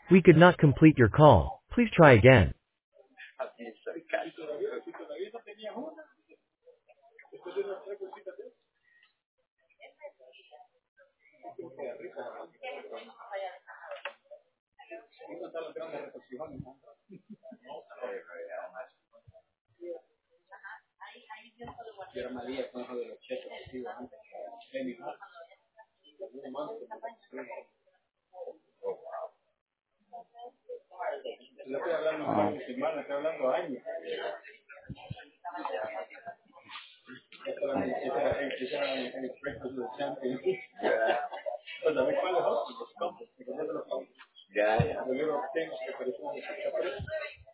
We could not complete your call. Please try again. Ah, ya, ya.